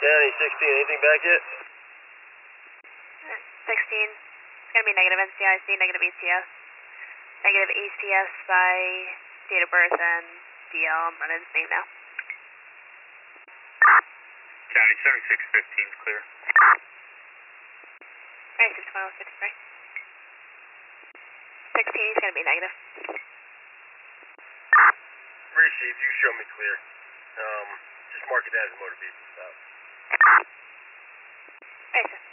County 16, anything back yet? 16, it's going to be negative NCIC, negative ETS. Negative ACS by date of birth and DL. I'm running his name now. County 7615 is clear. Alright, 61063. 16, he's going to be negative. Received, you show me clear. Just mark it as a motor vehicle stop. Alright, sir.